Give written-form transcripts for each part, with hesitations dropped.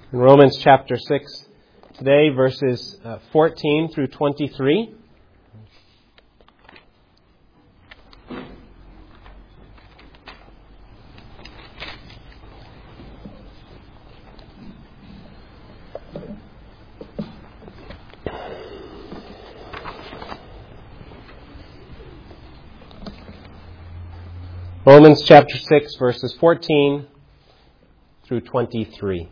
In Romans chapter 6 today, verses 14 through 23. Romans chapter 6, verses 14 through 23.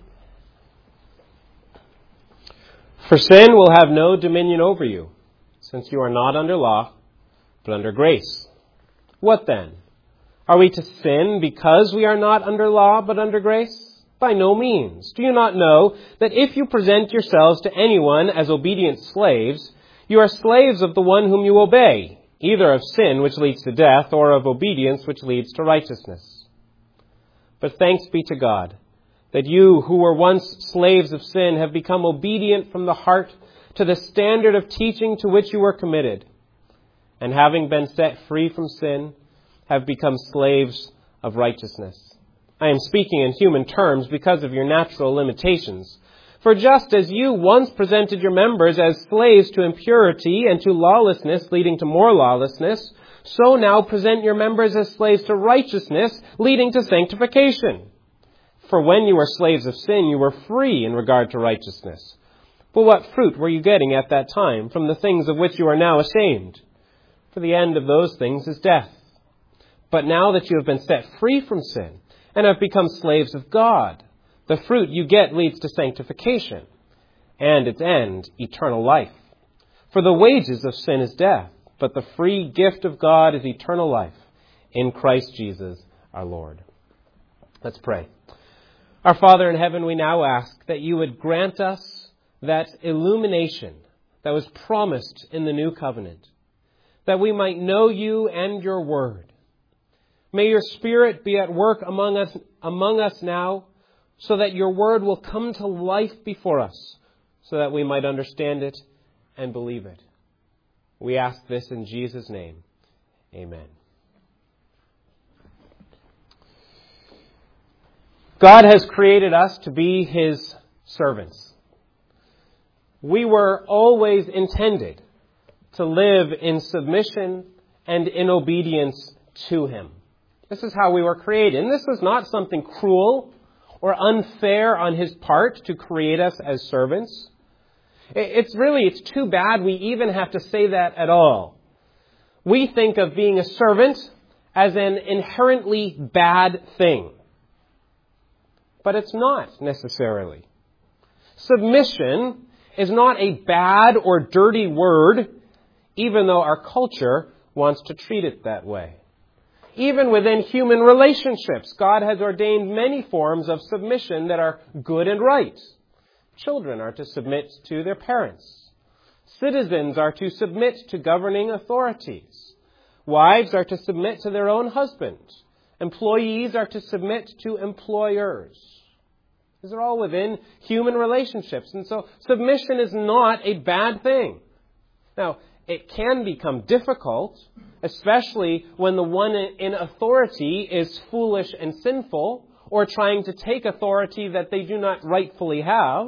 For sin will have no dominion over you, since you are not under law, but under grace. What then? Are we to sin because we are not under law, but under grace? By no means. Do you not know that if you present yourselves to anyone as obedient slaves, you are slaves of the one whom you obey, either of sin, which leads to death, or of obedience, which leads to righteousness? But thanks be to God, that you who were once slaves of sin have become obedient from the heart to the standard of teaching to which you were committed, and having been set free from sin, have become slaves of righteousness. I am speaking in human terms because of your natural limitations. For just as you once presented your members as slaves to impurity and to lawlessness leading to more lawlessness, so now present your members as slaves to righteousness leading to sanctification. For when you were slaves of sin, you were free in regard to righteousness. But what fruit were you getting at that time from the things of which you are now ashamed? For the end of those things is death. But now that you have been set free from sin and have become slaves of God, the fruit you get leads to sanctification, and its end, eternal life. For the wages of sin is death, but the free gift of God is eternal life in Christ Jesus our Lord. Let's pray. Our Father in heaven, we now ask that you would grant us that illumination that was promised in the new covenant, that we might know you and your word. May your Spirit be at work among us now, so that your word will come to life before us, so that we might understand it and believe it. We ask this in Jesus' name. Amen. God has created us to be His servants. We were always intended to live in submission and in obedience to Him. This is how we were created. And this was not something cruel or unfair on His part to create us as servants. It's too bad we even have to say that at all. We think of being a servant as an inherently bad thing. But it's not necessarily. Submission is not a bad or dirty word, even though our culture wants to treat it that way. Even within human relationships, God has ordained many forms of submission that are good and right. Children are to submit to their parents. Citizens are to submit to governing authorities. Wives are to submit to their own husband. Employees are to submit to employers. These are all within human relationships. And so submission is not a bad thing. Now, it can become difficult, especially when the one in authority is foolish and sinful, or trying to take authority that they do not rightfully have.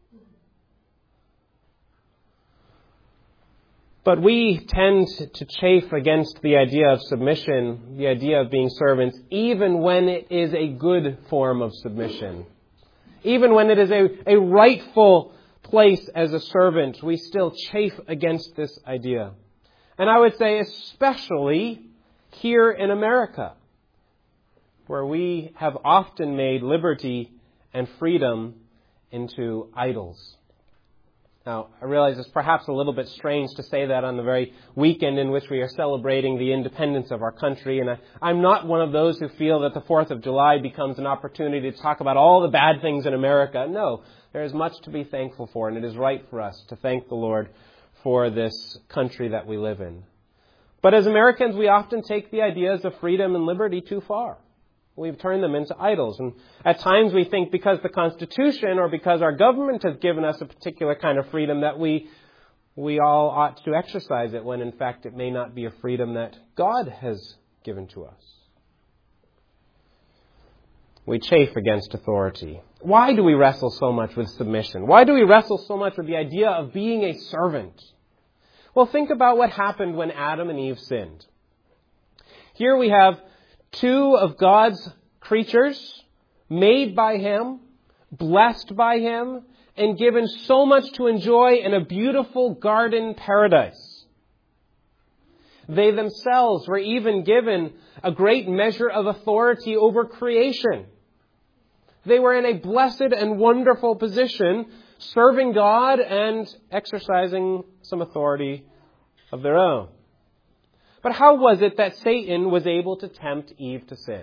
But we tend to chafe against the idea of submission, the idea of being servants, even when it is a good form of submission. Even when it is a rightful place as a servant, we still chafe against this idea. And I would say especially here in America, where we have often made liberty and freedom into idols. Now, I realize it's perhaps a little bit strange to say that on the very weekend in which we are celebrating the independence of our country. And I'm not one of those who feel that the 4th of July becomes an opportunity to talk about all the bad things in America. No, there is much to be thankful for, and it is right for us to thank the Lord for this country that we live in. But as Americans, we often take the ideas of freedom and liberty too far. We've turned them into idols. And at times we think because the Constitution or because our government has given us a particular kind of freedom that we all ought to exercise it, when in fact it may not be a freedom that God has given to us. We chafe against authority. Why do we wrestle so much with submission? Why do we wrestle so much with the idea of being a servant? Well, think about what happened when Adam and Eve sinned. Here we have two of God's creatures, made by Him, blessed by Him, and given so much to enjoy in a beautiful garden paradise. They themselves were even given a great measure of authority over creation. They were in a blessed and wonderful position, serving God and exercising some authority of their own. But how was it that Satan was able to tempt Eve to sin?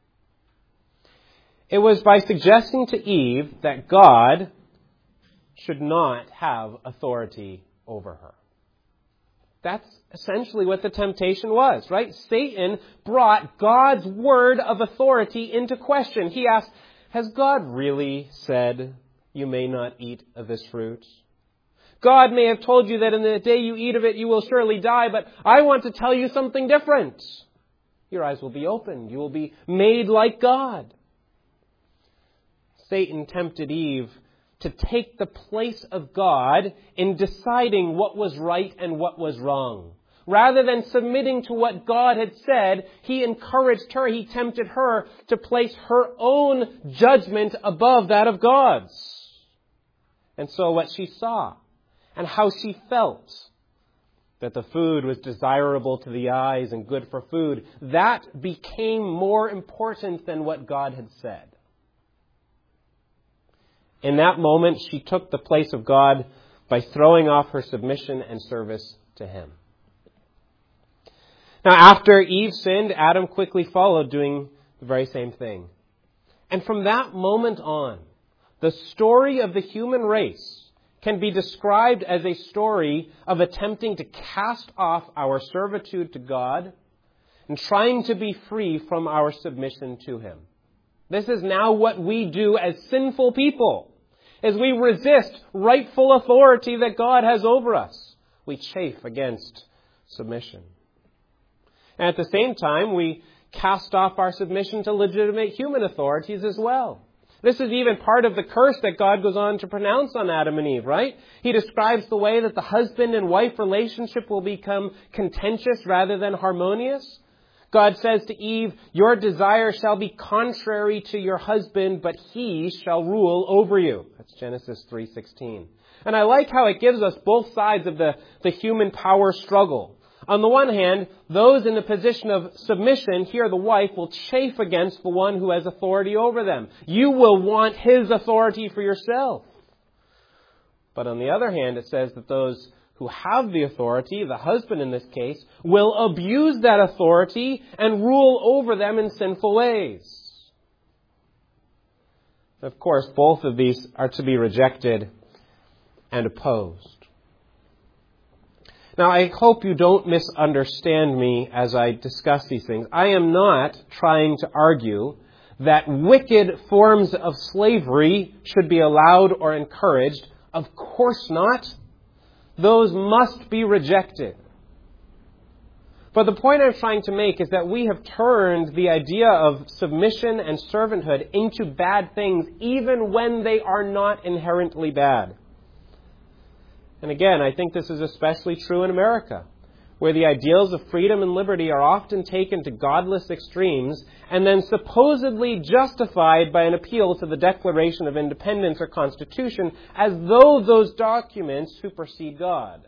It was by suggesting to Eve that God should not have authority over her. That's essentially what the temptation was, right? Satan brought God's word of authority into question. He asked, has God really said you may not eat of this fruit? God may have told you that in the day you eat of it, you will surely die, but I want to tell you something different. Your eyes will be opened. You will be made like God. Satan tempted Eve to take the place of God in deciding what was right and what was wrong. Rather than submitting to what God had said, he encouraged her, he tempted her to place her own judgment above that of God's. And so what she saw and how she felt, that the food was desirable to the eyes and good for food, that became more important than what God had said. In that moment, she took the place of God by throwing off her submission and service to Him. Now, after Eve sinned, Adam quickly followed, doing the very same thing. And from that moment on, the story of the human race can be described as a story of attempting to cast off our servitude to God and trying to be free from our submission to Him. This is now what we do as sinful people. As we resist rightful authority that God has over us, we chafe against submission. And at the same time, we cast off our submission to legitimate human authorities as well. This is even part of the curse that God goes on to pronounce on Adam and Eve, right? He describes the way that the husband and wife relationship will become contentious rather than harmonious. God says to Eve, your desire shall be contrary to your husband, but he shall rule over you. That's Genesis 3:16. And I like how it gives us both sides of the human power struggle. On the one hand, those in the position of submission, here the wife, will chafe against the one who has authority over them. You will want his authority for yourself. But on the other hand, it says that those who have the authority, the husband in this case, will abuse that authority and rule over them in sinful ways. Of course, both of these are to be rejected and opposed. Now, I hope you don't misunderstand me as I discuss these things. I am not trying to argue that wicked forms of slavery should be allowed or encouraged. Of course not. Those must be rejected. But the point I'm trying to make is that we have turned the idea of submission and servanthood into bad things, even when they are not inherently bad. And again, I think this is especially true in America, where the ideals of freedom and liberty are often taken to godless extremes and then supposedly justified by an appeal to the Declaration of Independence or Constitution, as though those documents supersede God.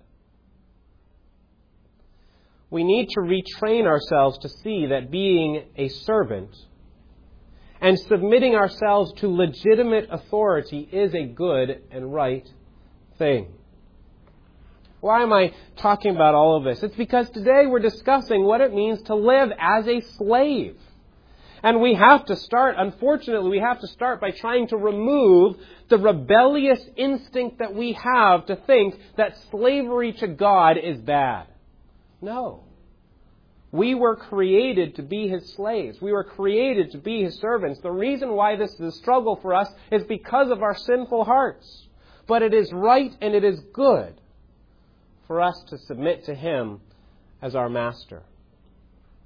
We need to retrain ourselves to see that being a servant and submitting ourselves to legitimate authority is a good and right thing. Why am I talking about all of this? It's because today we're discussing what it means to live as a slave. And we have to start, unfortunately, by trying to remove the rebellious instinct that we have to think that slavery to God is bad. No. We were created to be His slaves. We were created to be His servants. The reason why this is a struggle for us is because of our sinful hearts. But it is right and it is good for us to submit to Him as our master.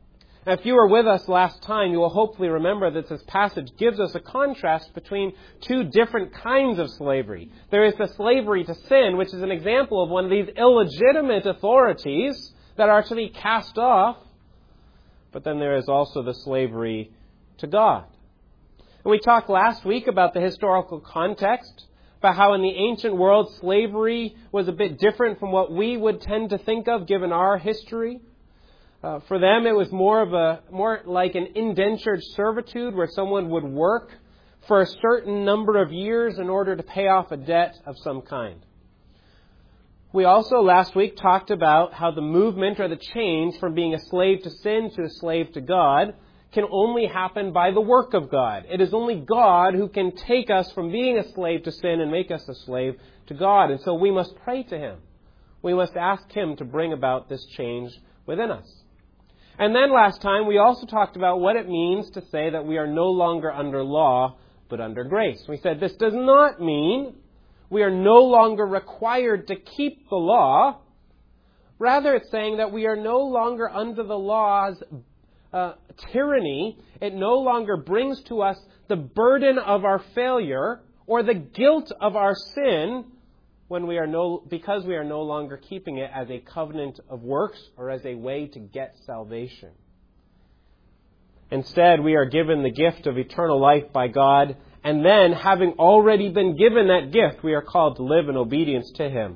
If you were with us last time, you will hopefully remember that this passage gives us a contrast between two different kinds of slavery. There is the slavery to sin, which is an example of one of these illegitimate authorities that are to be cast off. But then there is also the slavery to God. And we talked last week about the historical context, about how in the ancient world slavery was a bit different from what we would tend to think of given our history. For them, it was more like an indentured servitude where someone would work for a certain number of years in order to pay off a debt of some kind. We also last week talked about how the movement or the change from being a slave to sin to a slave to God can only happen by the work of God. It is only God who can take us from being a slave to sin and make us a slave to God. And so we must pray to Him. We must ask Him to bring about this change within us. And then last time, we also talked about what it means to say that we are no longer under law, but under grace. We said this does not mean we are no longer required to keep the law. Rather, it's saying that we are no longer under the law's tyranny. It no longer brings to us the burden of our failure or the guilt of our sin because we are no longer keeping it as a covenant of works or as a way to get salvation. Instead, we are given the gift of eternal life by God, and then, having already been given that gift, we are called to live in obedience to Him.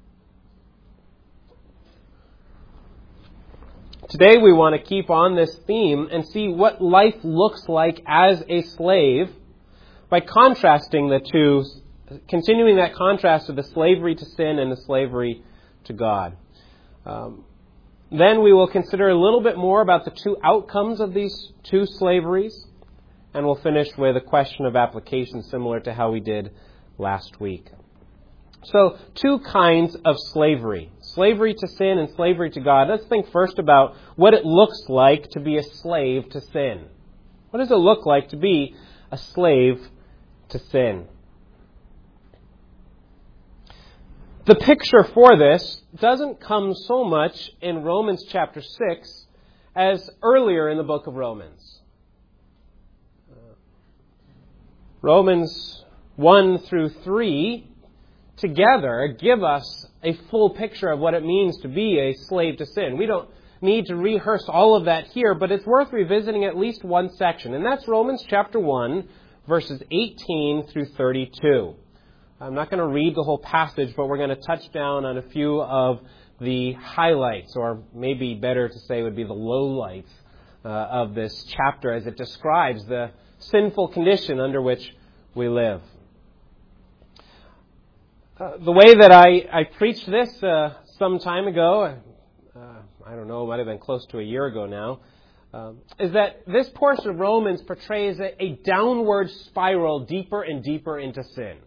Today we want to keep on this theme and see what life looks like as a slave by contrasting the two, continuing that contrast of the slavery to sin and the slavery to God. Then we will consider a little bit more about the two outcomes of these two slaveries, and we'll finish with a question of application similar to how we did last week. So, two kinds of slavery. Slavery to sin and slavery to God. Let's think first about what it looks like to be a slave to sin. What does it look like to be a slave to sin? The picture for this doesn't come so much in Romans chapter 6 as earlier in the book of Romans. Romans 1 through 3 together give us a full picture of what it means to be a slave to sin. We don't need to rehearse all of that here, but it's worth revisiting at least one section, and that's Romans chapter 1, verses 18 through 32. I'm not going to read the whole passage, but we're going to touch down on a few of the highlights, or maybe better to say would be the lowlights of this chapter as it describes the sinful condition under which we live. The way that I preached this some time ago, I don't know, it might have been close to a year ago now, is that this portion of Romans portrays a downward spiral deeper and deeper into sin.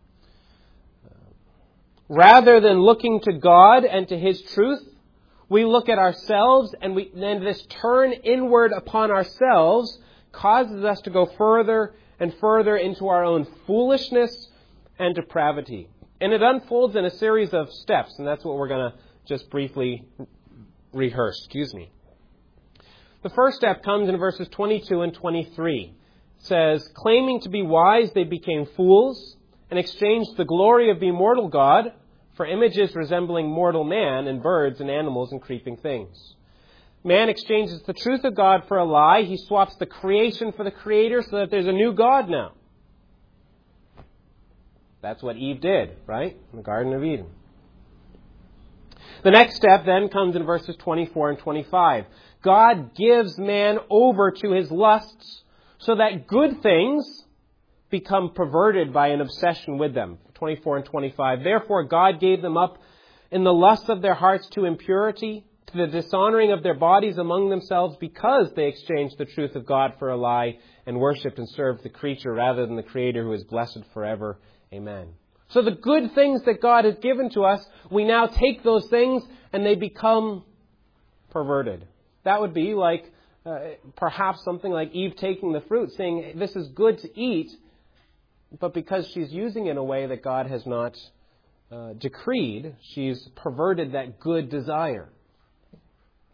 Rather than looking to God and to His truth, we look at ourselves, and then this turn inward upon ourselves causes us to go further and further into our own foolishness and depravity. And it unfolds in a series of steps, and that's what we're going to just briefly rehearse. The first step comes in verses 22 and 23. It says, claiming to be wise, they became fools and exchanged the glory of the immortal God for images resembling mortal man and birds and animals and creeping things. Man exchanges the truth of God for a lie. He swaps the creation for the Creator so that there's a new God now. That's what Eve did, right? In the Garden of Eden. The next step then comes in verses 24 and 25. God gives man over to his lusts so that good things become perverted by an obsession with them. 24 and 25. Therefore God gave them up in the lusts of their hearts to impurity, to the dishonoring of their bodies among themselves, because they exchanged the truth of God for a lie and worshipped and served the creature rather than the Creator, who is blessed forever. Amen. So the good things that God has given to us, we now take those things and they become perverted. That would be like perhaps something like Eve taking the fruit, saying this is good to eat, but because she's using it in a way that God has not decreed, she's perverted that good desire.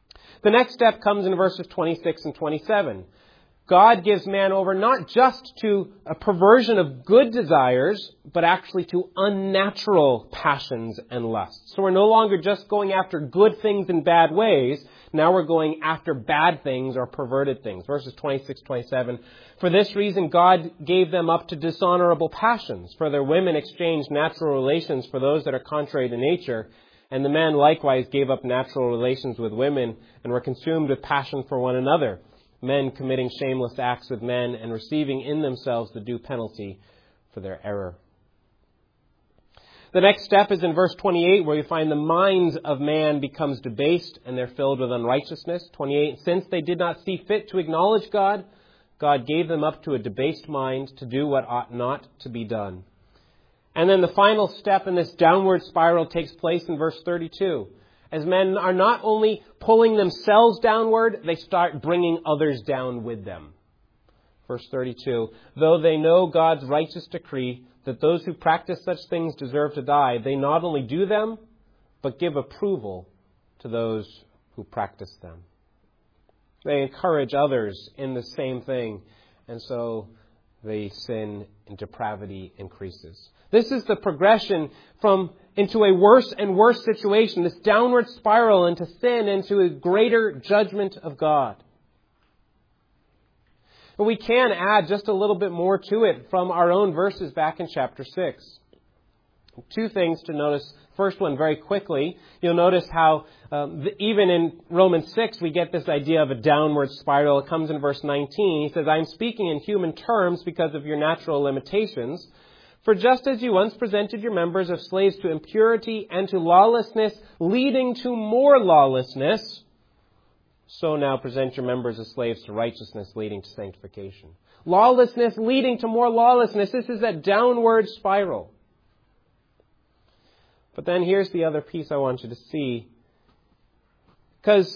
The next step comes in verses 26 and 27. God gives man over not just to a perversion of good desires, but actually to unnatural passions and lusts. So we're no longer just going after good things in bad ways. Now we're going after bad things or perverted things. Verses 26, 27. For this reason, God gave them up to dishonorable passions. For their women exchanged natural relations for those that are contrary to nature. And the men likewise gave up natural relations with women and were consumed with passion for one another. Men committing shameless acts with men and receiving in themselves the due penalty for their error. The next step is in verse 28, where you find the minds of man becomes debased and they're filled with unrighteousness. 28, since they did not see fit to acknowledge God, God gave them up to a debased mind to do what ought not to be done. And then the final step in this downward spiral takes place in verse 32. As men are not only pulling themselves downward, they start bringing others down with them. Verse 32, though they know God's righteous decree that those who practice such things deserve to die, they not only do them, but give approval to those who practice them. They encourage others in the same thing, and so the sin and depravity increases. This is the progression into a worse and worse situation, this downward spiral into sin, into a greater judgment of God. But we can add just a little bit more to it from our own verses back in chapter 6. Two things to notice. First one, very quickly, you'll notice how even in Romans 6 we get this idea of a downward spiral. It comes in verse 19. He says, I'm speaking in human terms because of your natural limitations. For just as you once presented your members as slaves to impurity and to lawlessness, leading to more lawlessness, so now present your members as slaves to righteousness, leading to sanctification. Lawlessness leading to more lawlessness. This is that downward spiral. But then here's the other piece I want you to see. Because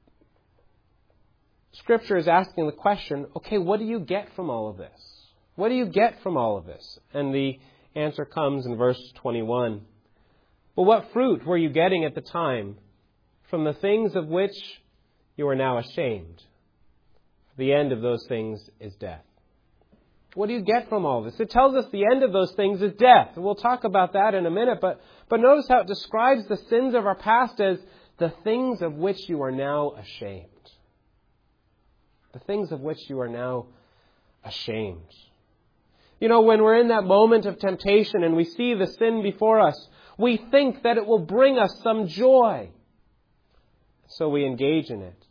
Scripture is asking the question, okay, what do you get from all of this? What do you get from all of this? And the answer comes in verse 21. But what fruit were you getting at the time from the things of which you are now ashamed? The end of those things is death. What do you get from all this? It tells us the end of those things is death. And we'll talk about that in a minute. But notice how it describes the sins of our past as the things of which you are now ashamed. The things of which you are now ashamed. You know, when we're in that moment of temptation and we see the sin before us, we think that it will bring us some joy. So we engage in it.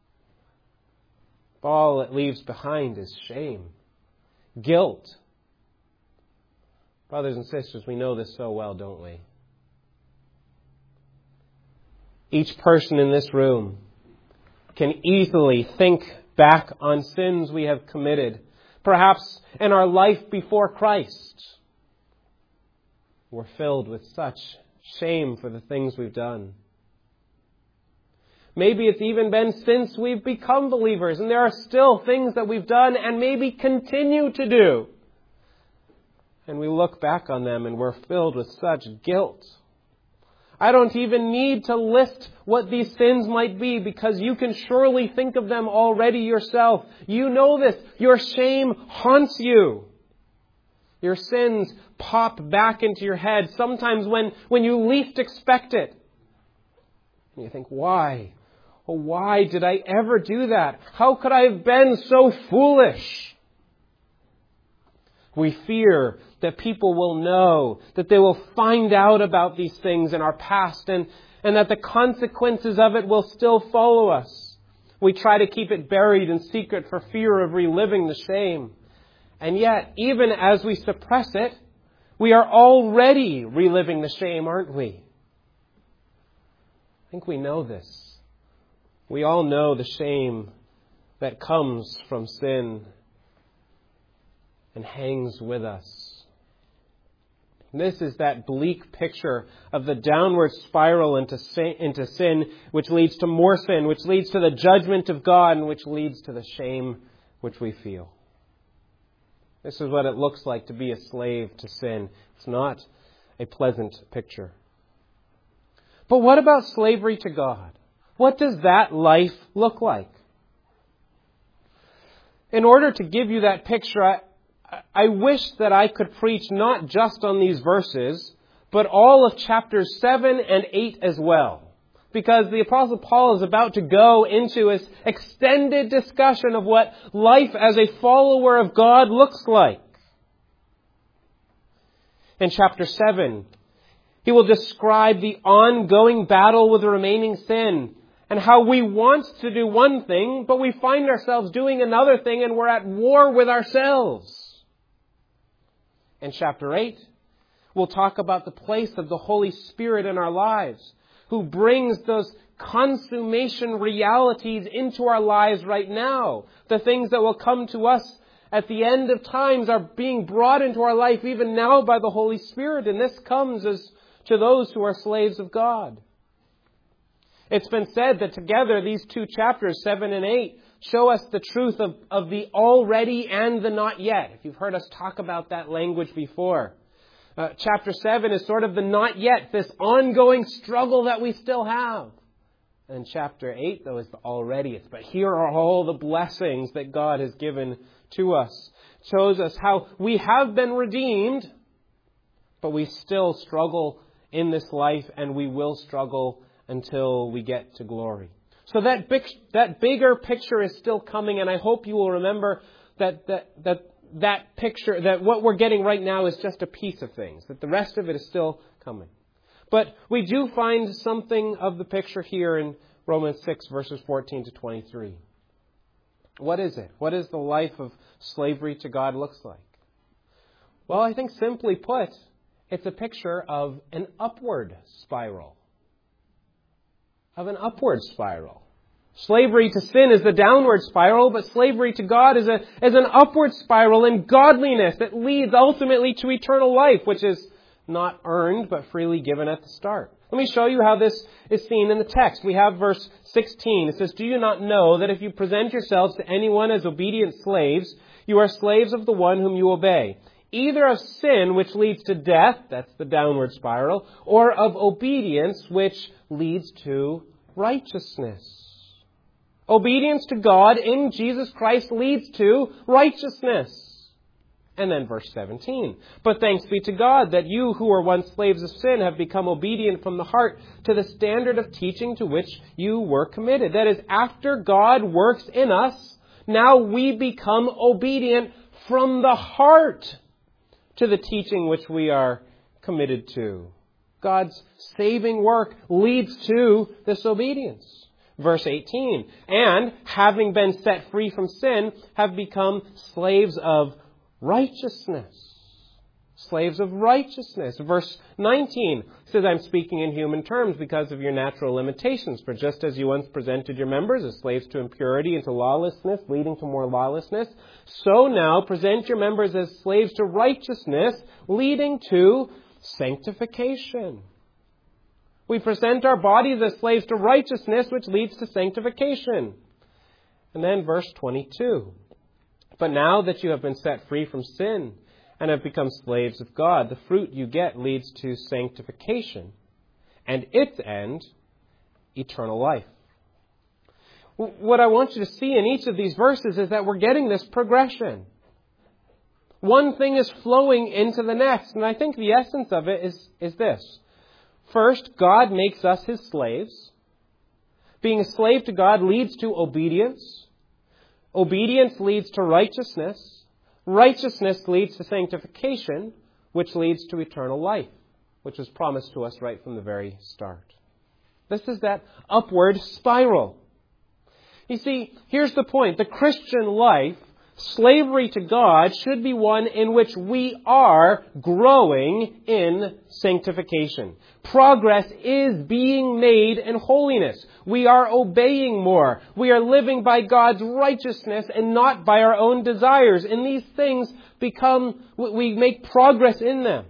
But all it leaves behind is shame, guilt. Brothers and sisters, we know this so well, don't we? Each person in this room can easily think back on sins we have committed, perhaps in our life before Christ. We're filled with such shame for the things we've done. Maybe it's even been since we've become believers, and there are still things that we've done and maybe continue to do. And we look back on them and we're filled with such guilt. I don't even need to list what these sins might be, because you can surely think of them already yourself. You know this. Your shame haunts you. Your sins pop back into your head, sometimes when you least expect it. And you think, why? Oh, why did I ever do that? How could I have been so foolish? We fear that people will know, that they will find out about these things in our past, and that the consequences of it will still follow us. We try to keep it buried in secret for fear of reliving the shame. And yet, even as we suppress it, we are already reliving the shame, aren't we? I think we know this. We all know the shame that comes from sin and hangs with us. This is that bleak picture of the downward spiral into sin, which leads to more sin, which leads to the judgment of God, and which leads to the shame which we feel. This is what it looks like to be a slave to sin. It's not a pleasant picture. But what about slavery to God? What does that life look like? In order to give you that picture, I wish that I could preach not just on these verses, but all of chapters 7 and 8 as well. Because the Apostle Paul is about to go into his extended discussion of what life as a follower of God looks like. In chapter 7, he will describe the ongoing battle with remaining sin and how we want to do one thing, but we find ourselves doing another thing and we're at war with ourselves. In chapter 8, we'll talk about the place of the Holy Spirit in our lives, who brings those consummation realities into our lives right now. The things that will come to us at the end of times are being brought into our life even now by the Holy Spirit, and this comes as to those who are slaves of God. It's been said that together these two chapters, 7 and 8, show us the truth of the already and the not yet. If you've heard us talk about that language before. Chapter 7 is sort of the not yet, this ongoing struggle that we still have. And chapter 8, though, is the already. But here are all the blessings that God has given to us. It shows us how we have been redeemed, but we still struggle in this life, and we will struggle until we get to glory. So that bigger picture is still coming, and I hope you will remember that picture, that what we're getting right now is just a piece of things, that the rest of it is still coming. But we do find something of the picture here in Romans 6, verses 14 to 23. What is it? What is the life of slavery to God looks like? Well, I think simply put, it's a picture of an upward spiral. Of an upward spiral. Slavery to sin is the downward spiral, but slavery to God is an upward spiral in godliness that leads ultimately to eternal life, which is not earned but freely given at the start. Let me show you how this is seen in the text. We have verse 16. It says, "Do you not know that if you present yourselves to anyone as obedient slaves, you are slaves of the one whom you obey, either of sin, which leads to death," that's the downward spiral, "or of obedience, which leads to righteousness." Obedience to God in Jesus Christ leads to righteousness. And then verse 17. "But thanks be to God that you who were once slaves of sin have become obedient from the heart to the standard of teaching to which you were committed." That is, after God works in us, now we become obedient from the heart to the teaching which we are committed to. God's saving work leads to this obedience. Verse 18, "And having been set free from sin, have become slaves of righteousness." Slaves of righteousness. Verse 19 says, "I'm speaking in human terms because of your natural limitations. For just as you once presented your members as slaves to impurity and to lawlessness, leading to more lawlessness, so now present your members as slaves to righteousness, leading to sanctification." We present our bodies as slaves to righteousness, which leads to sanctification. And then verse 22. "But now that you have been set free from sin and have become slaves of God, the fruit you get leads to sanctification, and its end, eternal life." What I want you to see in each of these verses is that we're getting this progression. One thing is flowing into the next, and I think the essence of it is this. First, God makes us His slaves. Being a slave to God leads to obedience. Obedience leads to righteousness. Righteousness leads to sanctification, which leads to eternal life, which was promised to us right from the very start. This is that upward spiral. You see, here's the point. The Christian life, slavery to God, should be one in which we are growing in sanctification. Progress is being made in holiness. We are obeying more. We are living by God's righteousness and not by our own desires. And these things we make progress in them.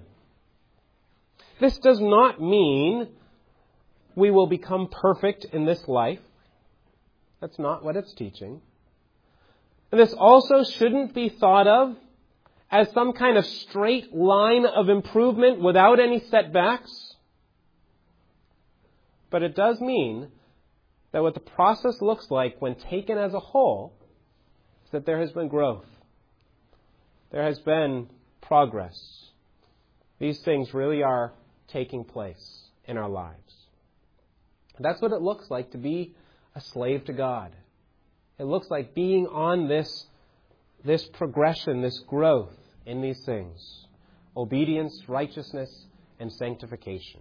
This does not mean we will become perfect in this life. That's not what it's teaching. And this also shouldn't be thought of as some kind of straight line of improvement without any setbacks. But it does mean that what the process looks like when taken as a whole is that there has been growth. There has been progress. These things really are taking place in our lives. That's what it looks like to be a slave to God. It looks like being on this progression, this growth in these things. Obedience, righteousness, and sanctification.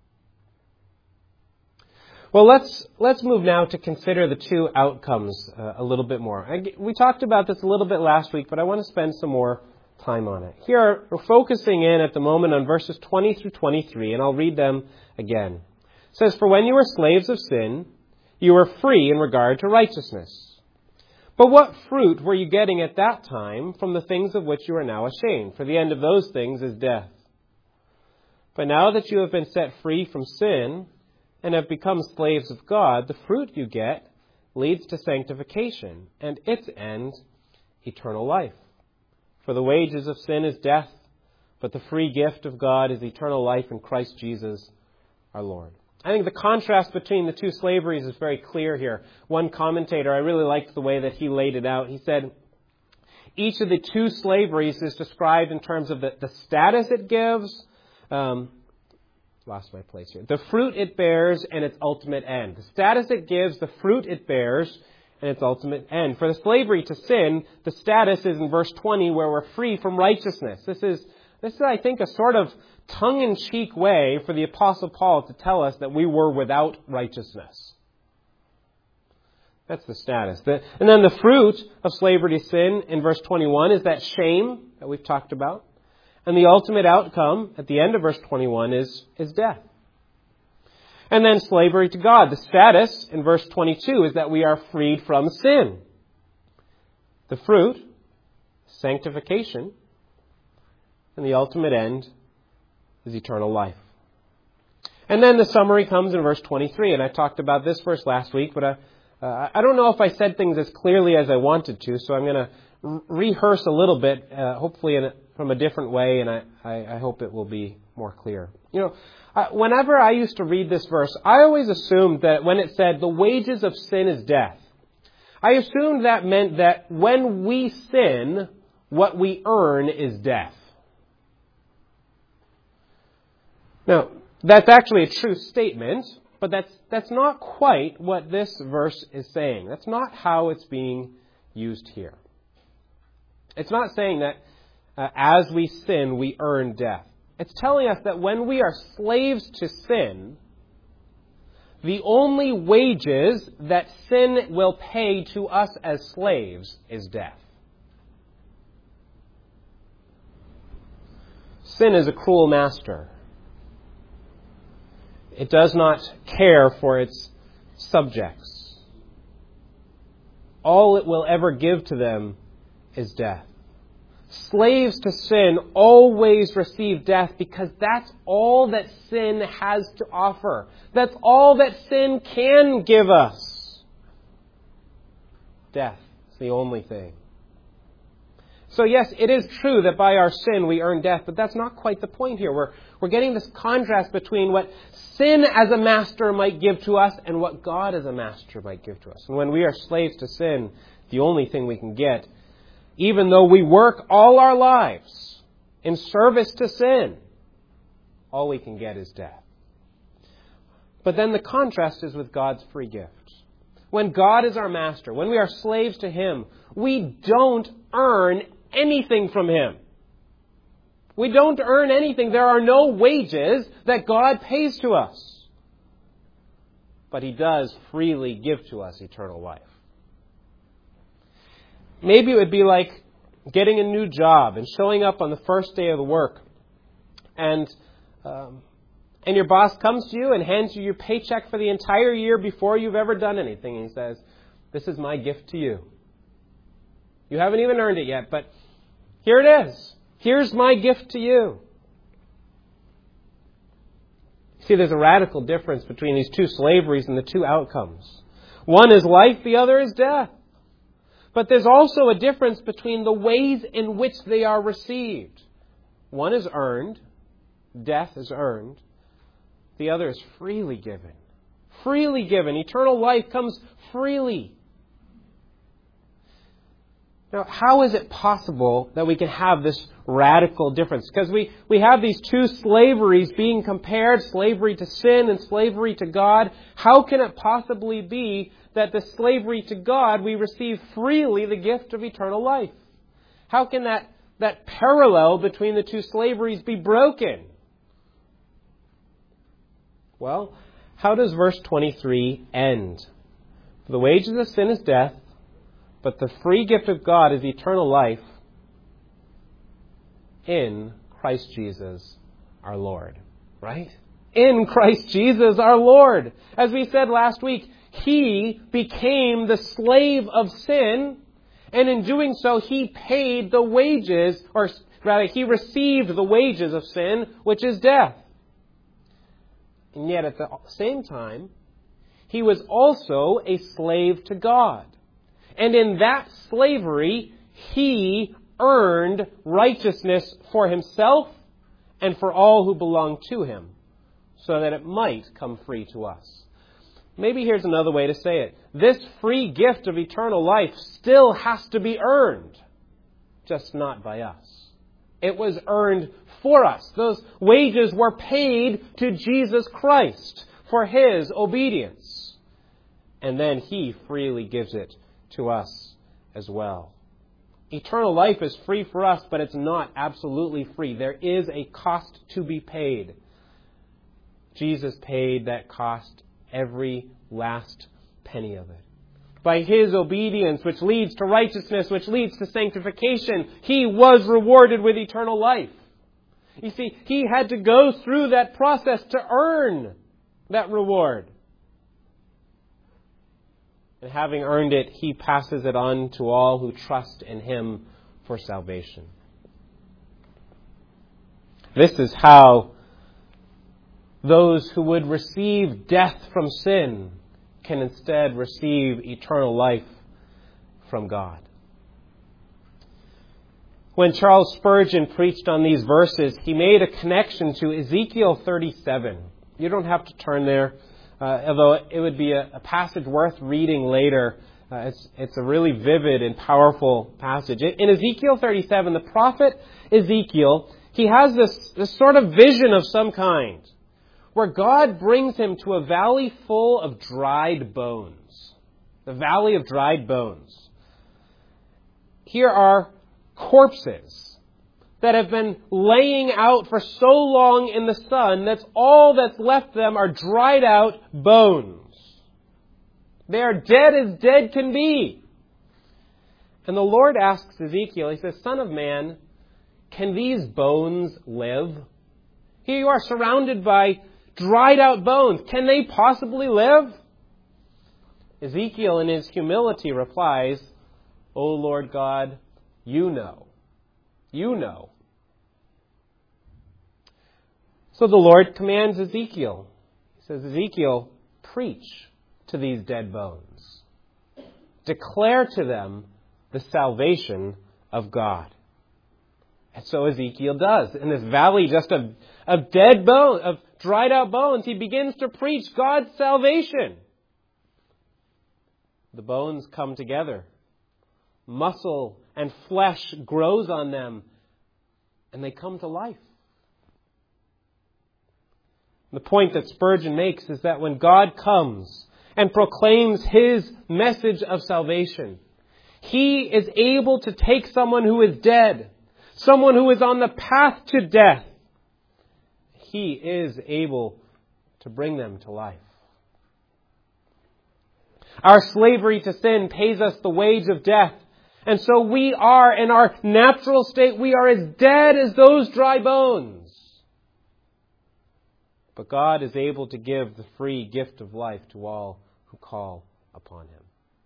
Well, let's move now to consider the two outcomes a little bit more. We talked about this a little bit last week, but I want to spend some more time on it. Here, we're focusing in at the moment on verses 20 through 23, and I'll read them again. It says, "For when you were slaves of sin, you were free in regard to righteousness. But what fruit were you getting at that time from the things of which you are now ashamed? For the end of those things is death. But now that you have been set free from sin and have become slaves of God, the fruit you get leads to sanctification, and its end, eternal life. For the wages of sin is death, but the free gift of God is eternal life in Christ Jesus our Lord." I think the contrast between the two slaveries is very clear here. One commentator, I really liked the way that he laid it out. He said, each of the two slaveries is described in terms of the status it gives, lost my place here, the fruit it bears, and its ultimate end. The status it gives, the fruit it bears, and its ultimate end. For the slavery to sin, the status is in verse 20, where we're free from righteousness. This is, I think, a sort of tongue-in-cheek way for the Apostle Paul to tell us that we were without righteousness. That's the status. And then the fruit of slavery to sin in verse 21 is that shame that we've talked about. And the ultimate outcome at the end of verse 21 is death. And then slavery to God. The status in verse 22 is that we are freed from sin. The fruit, sanctification. And the ultimate end is eternal life. And then the summary comes in verse 23. And I talked about this verse last week, but I don't know if I said things as clearly as I wanted to, so I'm going to rehearse a little bit, hopefully from a different way, and I hope it will be more clear. Whenever I used to read this verse, I always assumed that when it said the wages of sin is death, I assumed that meant that when we sin, what we earn is death. Now, that's actually a true statement, but that's not quite what this verse is saying. That's not how it's being used here. It's not saying that as we sin, we earn death. It's telling us that when we are slaves to sin, the only wages that sin will pay to us as slaves is death. Sin is a cruel master. It does not care for its subjects. All it will ever give to them is death. Slaves to sin always receive death because that's all that sin has to offer. That's all that sin can give us. Death is the only thing. So yes, it is true that by our sin we earn death, but that's not quite the point here. We're getting this contrast between what sin as a master might give to us and what God as a master might give to us. And when we are slaves to sin, the only thing we can get, even though we work all our lives in service to sin, all we can get is death. But then the contrast is with God's free gift. When God is our master, when we are slaves to Him, we don't earn anything from Him. We don't earn anything. There are no wages that God pays to us. But He does freely give to us eternal life. Maybe it would be like getting a new job and showing up on the first day of the work. And your boss comes to you and hands you your paycheck for the entire year before you've ever done anything. And he says, "This is my gift to you. You haven't even earned it yet, but here it is. Here's my gift to you." See, there's a radical difference between these two slaveries and the two outcomes. One is life, the other is death. But there's also a difference between the ways in which they are received. One is earned. Death is earned. The other is freely given. freely given. Eternal life comes freely. Now, how is it possible that we can have this radical difference? Because we have these two slaveries being compared, slavery to sin and slavery to God. How can it possibly be that the slavery to God, we receive freely the gift of eternal life? How can that parallel between the two slaveries be broken? Well, how does verse 23 end? The wages of sin is death, but the free gift of God is eternal life in Christ Jesus our Lord. Right? In Christ Jesus our Lord. As we said last week, He became the slave of sin, and in doing so, He paid the wages, or rather, He received the wages of sin, which is death. And yet at the same time, He was also a slave to God. And in that slavery, He earned righteousness for Himself and for all who belong to Him, so that it might come free to us. Maybe here's another way to say it. This free gift of eternal life still has to be earned, just not by us. It was earned for us. Those wages were paid to Jesus Christ for His obedience. And then He freely gives it to us as well. Eternal life is free for us, but it's not absolutely free. There is a cost to be paid. Jesus paid that cost, every last penny of it. By His obedience, which leads to righteousness, which leads to sanctification, He was rewarded with eternal life. You see, He had to go through that process to earn that reward. And having earned it, He passes it on to all who trust in Him for salvation. This is how those who would receive death from sin can instead receive eternal life from God. When Charles Spurgeon preached on these verses, he made a connection to Ezekiel 37. You don't have to turn there, although it would be a passage worth reading later. It's a really vivid and powerful passage. In Ezekiel 37, the prophet Ezekiel, he has this sort of vision of some kind, where God brings him to a valley full of dried bones. The valley of dried bones. Here are corpses that have been laying out for so long in the sun that all that's left them are dried out bones. They are dead as dead can be. And the Lord asks Ezekiel, He says, "Son of man, can these bones live? Here you are surrounded by dried out bones. Can they possibly live?" Ezekiel, in his humility, replies, "O Lord God, you know. You know." So the Lord commands Ezekiel. He says, "Ezekiel, preach to these dead bones. Declare to them the salvation of God." And so Ezekiel does. In this valley just of dead bones, of dried out bones, he begins to preach God's salvation. The bones come together. Muscle and flesh grows on them, and they come to life. The point that Spurgeon makes is that when God comes and proclaims His message of salvation, He is able to take someone who is dead, someone who is on the path to death. He is able to bring them to life. Our slavery to sin pays us the wage of death. And so we are, in our natural state, we are as dead as those dry bones. But God is able to give the free gift of life to all who call upon Him.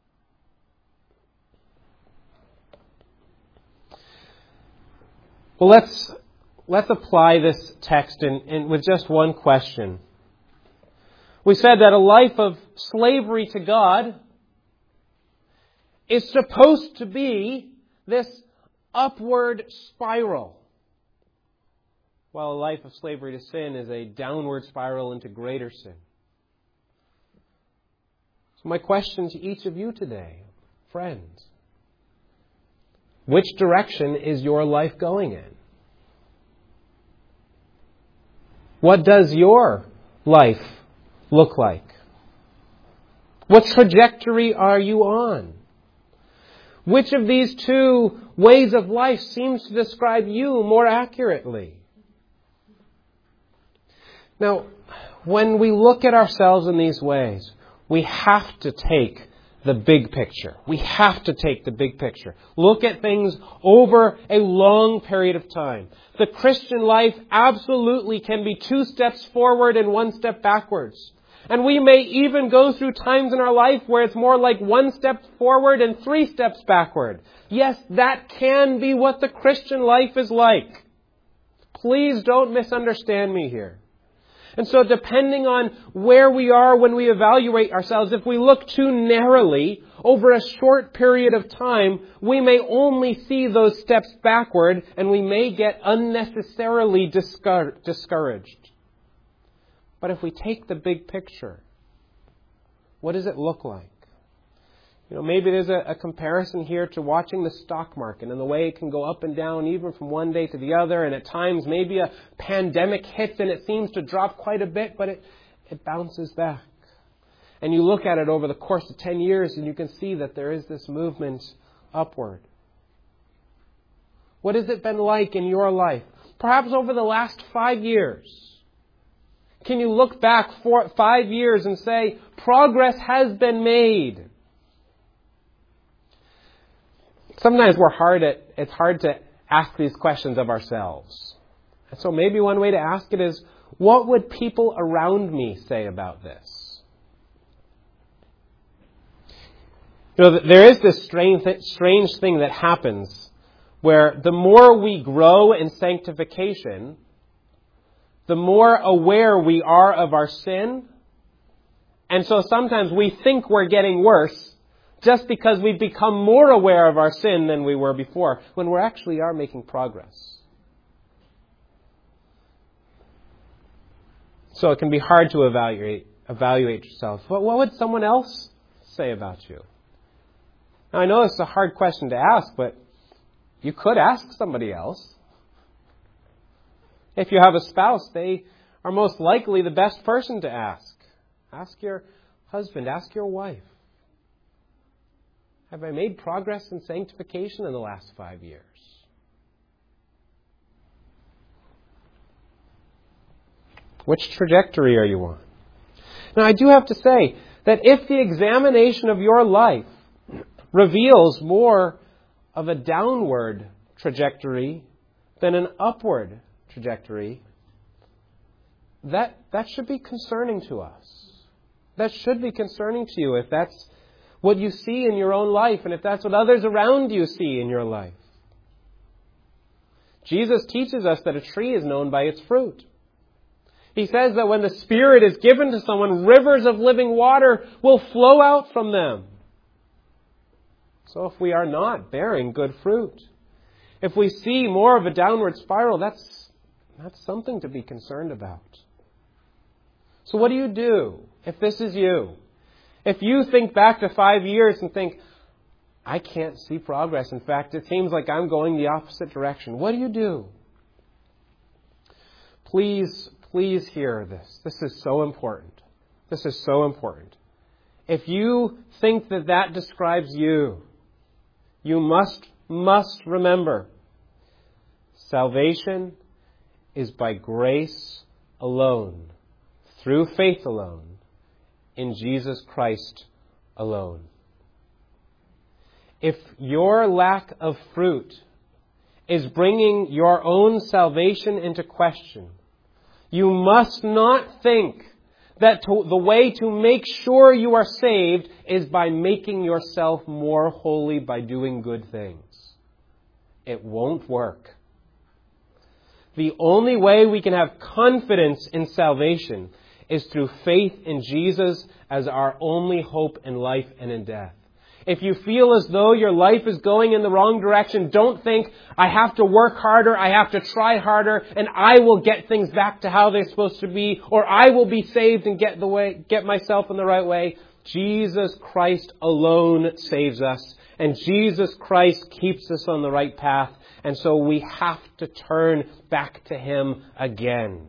Well, let's apply this text in with just one question. We said that a life of slavery to God is supposed to be this upward spiral, while a life of slavery to sin is a downward spiral into greater sin. So my question to each of you today, friends, which direction is your life going in? What does your life look like? What trajectory are you on? Which of these two ways of life seems to describe you more accurately? Now, when we look at ourselves in these ways, we have to take the big picture. We have to take the big picture. Look at things over a long period of time. The Christian life absolutely can be 2 steps forward and 1 step backwards. And we may even go through times in our life where it's more like 1 step forward and 3 steps backward. Yes, that can be what the Christian life is like. Please don't misunderstand me here. And so depending on where we are when we evaluate ourselves, if we look too narrowly over a short period of time, we may only see those steps backward and we may get unnecessarily discouraged. But if we take the big picture, what does it look like? Maybe there's a comparison here to watching the stock market and the way it can go up and down even from one day to the other. And at times maybe a pandemic hits and it seems to drop quite a bit, but it bounces back. And you look at it over the course of 10 years and you can see that there is this movement upward. What has it been like in your life? Perhaps over the last 5 years. Can you look back 5 years and say, progress has been made? Sometimes it's hard to ask these questions of ourselves. And so maybe one way to ask it is, what would people around me say about this? There is this strange thing that happens where the more we grow in sanctification, the more aware we are of our sin. And so sometimes we think we're getting worse just because we've become more aware of our sin than we were before, when we actually are making progress. So it can be hard to evaluate yourself. But what would someone else say about you? Now, I know it's a hard question to ask, but you could ask somebody else. If you have a spouse, they are most likely the best person to ask. Ask your husband, ask your wife. Have I made progress in sanctification in the last 5 years? Which trajectory are you on? Now, I do have to say that if the examination of your life reveals more of a downward trajectory than an upward trajectory, that should be concerning to us. That should be concerning to you if that's what you see in your own life and if that's what others around you see in your life. Jesus teaches us that a tree is known by its fruit. He says that when the Spirit is given to someone, rivers of living water will flow out from them. So if we are not bearing good fruit, if we see more of a downward spiral, that's something to be concerned about. So what do you do if this is you? If you think back to 5 years and think, I can't see progress. In fact, it seems like I'm going the opposite direction. What do you do? Please hear this. This is so important. This is so important. If you think that describes you, you must remember, salvation is by grace alone, through faith alone, in Jesus Christ alone. If your lack of fruit is bringing your own salvation into question, you must not think that the way to make sure you are saved is by making yourself more holy by doing good things. It won't work. The only way we can have confidence in salvation is through faith in Jesus as our only hope in life and in death. If you feel as though your life is going in the wrong direction, don't think, I have to work harder, I have to try harder, and I will get things back to how they're supposed to be, or I will be saved and get myself in the right way. Jesus Christ alone saves us, and Jesus Christ keeps us on the right path, and so we have to turn back to Him again.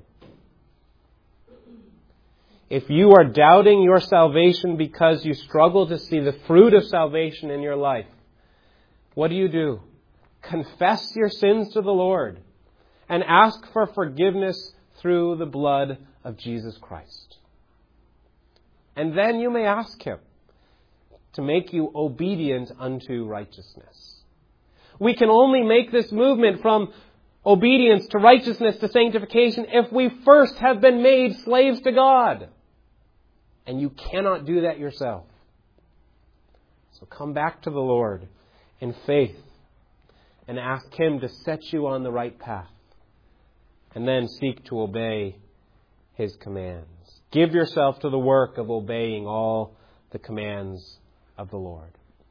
If you are doubting your salvation because you struggle to see the fruit of salvation in your life, what do? Confess your sins to the Lord and ask for forgiveness through the blood of Jesus Christ. And then you may ask Him to make you obedient unto righteousness. We can only make this movement from obedience to righteousness to sanctification if we first have been made slaves to God. And you cannot do that yourself. So come back to the Lord in faith and ask Him to set you on the right path. And then seek to obey His commands. Give yourself to the work of obeying all the commands of the Lord.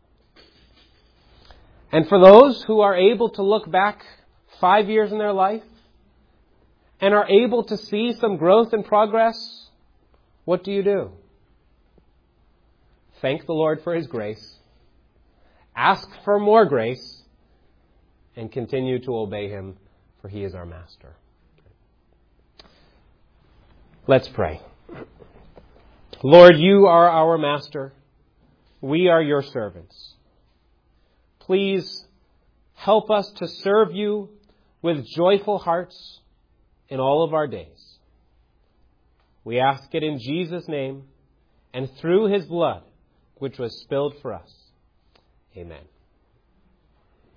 And for those who are able to look back 5 years in their life and are able to see some growth and progress, what do? Thank the Lord for His grace. Ask for more grace. And continue to obey Him, for He is our Master. Let's pray. Lord, You are our Master. We are Your servants. Please help us to serve You with joyful hearts in all of our days. We ask it in Jesus' name and through His blood, which was spilled for us. Amen.